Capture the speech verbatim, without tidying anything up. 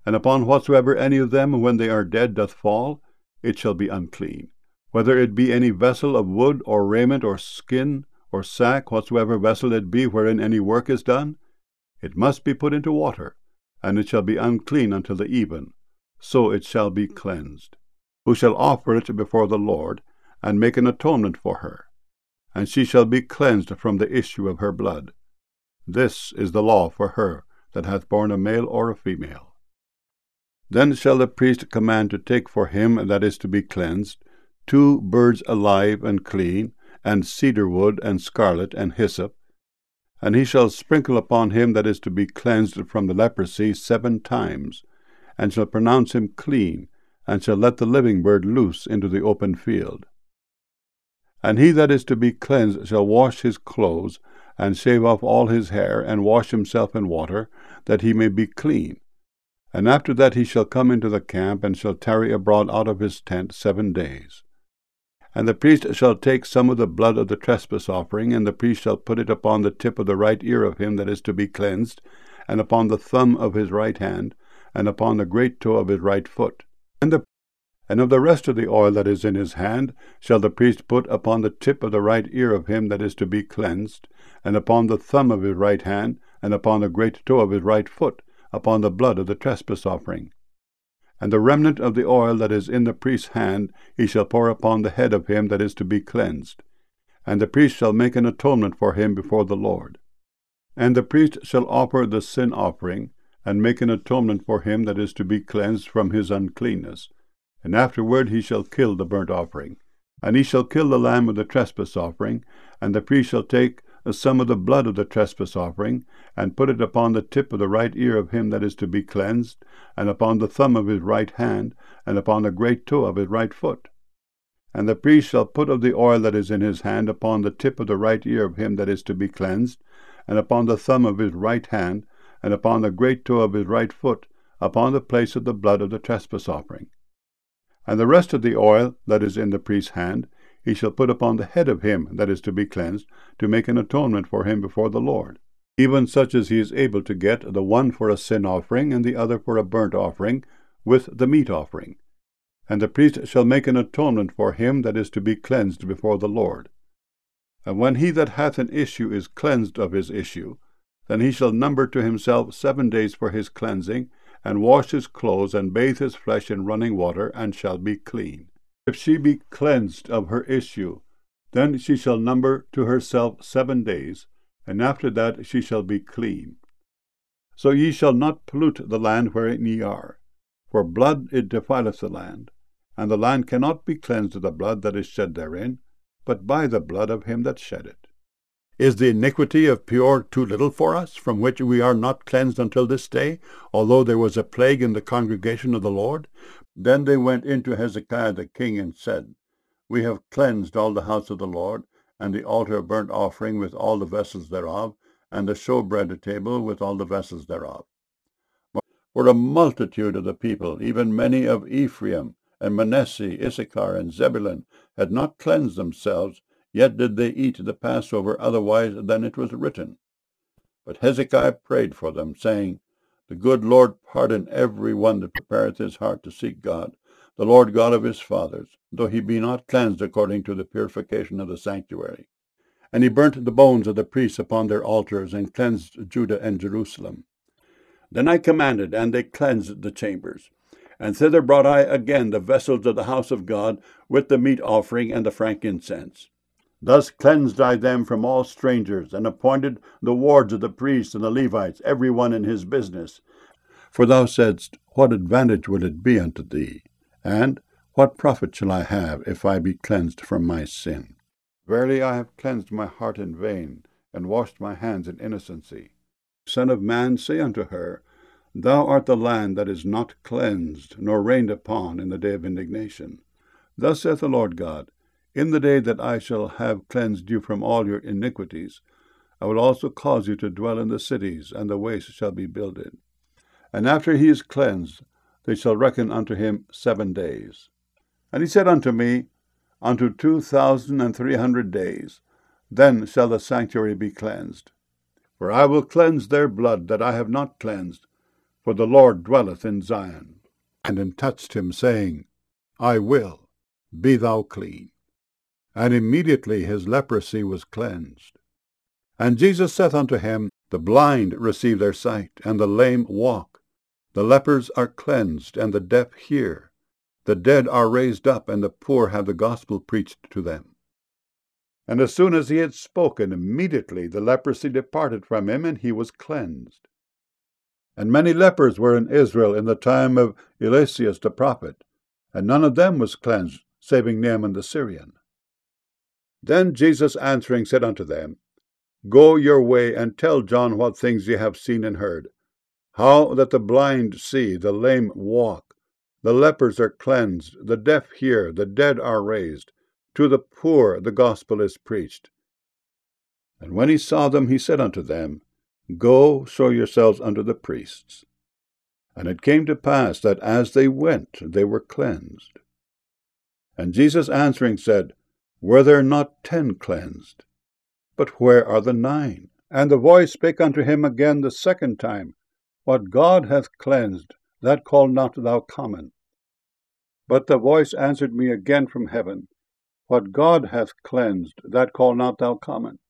And upon whatsoever any of them, when they are dead, doth fall, it shall be unclean. Whether it be any vessel of wood, or raiment, or skin, or sack, whatsoever vessel it be wherein any work is done, it must be put into water, and it shall be unclean until the even, so it shall be cleansed. Who shall offer it before the Lord, and make an atonement for her, and she shall be cleansed from the issue of her blood. This is the law for her that hath borne a male or a female. Then shall the priest command to take for him that is to be cleansed two birds alive and clean, and cedar wood, and scarlet, and hyssop, and he shall sprinkle upon him that is to be cleansed from the leprosy seven times, and shall pronounce him clean, and shall let the living bird loose into the open field. And he that is to be cleansed shall wash his clothes, and shave off all his hair, and wash himself in water, that he may be clean. And after that he shall come into the camp, and shall tarry abroad out of his tent seven days. And the priest shall take some of the blood of the trespass offering, and the priest shall put it upon the tip of the right ear of him that is to be cleansed, and upon the thumb of his right hand, and upon the great toe of his right foot. And, the, and of the rest of the oil that is in his hand shall the priest put upon the tip of the right ear of him that is to be cleansed, and upon the thumb of his right hand, and upon the great toe of his right foot, upon the blood of the trespass offering. And the remnant of the oil that is in the priest's hand he shall pour upon the head of him that is to be cleansed. And the priest shall make an atonement for him before the Lord. And the priest shall offer the sin offering, and make an atonement for him that is to be cleansed from his uncleanness. And afterward he shall kill the burnt offering. And he shall kill the lamb of the trespass offering, and the priest shall take some of the blood of the trespass offering, and put it upon the tip of the right ear of him that is to be cleansed, and upon the thumb of his right hand, and upon the great toe of his right foot. And the priest shall put of the oil that is in his hand upon the tip of the right ear of him that is to be cleansed, and upon the thumb of his right hand, and upon the great toe of his right foot, upon the place of the blood of the trespass offering. And the rest of the oil that is in the priest's hand he shall put upon the head of him that is to be cleansed, to make an atonement for him before the Lord, even such as he is able to get, the one for a sin offering, and the other for a burnt offering, with the meat offering. And the priest shall make an atonement for him that is to be cleansed before the Lord. And when he that hath an issue is cleansed of his issue, then he shall number to himself seven days for his cleansing, and wash his clothes, and bathe his flesh in running water, and shall be clean. If she be cleansed of her issue, then she shall number to herself seven days, and after that she shall be clean. So ye shall not pollute the land wherein ye are, for blood it defileth the land, and the land cannot be cleansed of the blood that is shed therein, but by the blood of him that shed it. Is the iniquity of Peor too little for us, from which we are not cleansed until this day, although there was a plague in the congregation of the Lord? Then they went into Hezekiah the king, and said, We have cleansed all the house of the Lord, and the altar of burnt offering with all the vessels thereof, and the showbread table with all the vessels thereof. For a multitude of the people, even many of Ephraim, and Manasseh, Issachar, and Zebulun, had not cleansed themselves, yet did they eat the Passover otherwise than it was written. But Hezekiah prayed for them, saying, The good Lord pardon every one that prepareth his heart to seek God, the Lord God of his fathers, though he be not cleansed according to the purification of the sanctuary. And he burnt the bones of the priests upon their altars, and cleansed Judah and Jerusalem. Then I commanded, and they cleansed the chambers. And thither brought I again the vessels of the house of God, with the meat offering and the frankincense. Thus cleansed I them from all strangers, and appointed the wards of the priests and the Levites, every one in his business. For thou saidst, What advantage will it be unto thee? And what profit shall I have, if I be cleansed from my sin? Verily I have cleansed my heart in vain, and washed my hands in innocency. Son of man, say unto her, Thou art the land that is not cleansed, nor rained upon in the day of indignation. Thus saith the Lord God, In the day that I shall have cleansed you from all your iniquities, I will also cause you to dwell in the cities, and the wastes shall be builded. And after he is cleansed, they shall reckon unto him seven days. And he said unto me, Unto two thousand and three hundred days, then shall the sanctuary be cleansed. For I will cleanse their blood that I have not cleansed, for the Lord dwelleth in Zion. And then touched him, saying, I will, be thou clean. And immediately his leprosy was cleansed. And Jesus saith unto him, The blind receive their sight, and the lame walk. The lepers are cleansed, and the deaf hear. The dead are raised up, and the poor have the gospel preached to them. And as soon as he had spoken, immediately the leprosy departed from him, and he was cleansed. And many lepers were in Israel in the time of Eliseus the prophet, and none of them was cleansed, saving Naaman the Syrian. Then Jesus answering said unto them, Go your way, and tell John what things ye have seen and heard, how that the blind see, the lame walk, the lepers are cleansed, the deaf hear, the dead are raised, to the poor the gospel is preached. And when he saw them, he said unto them, Go, show yourselves unto the priests. And it came to pass that as they went, they were cleansed. And Jesus answering said, Were there not ten cleansed? But where are the nine? And the voice spake unto him again the second time, What God hath cleansed, that call not thou common. But the voice answered me again from heaven, What God hath cleansed, that call not thou common.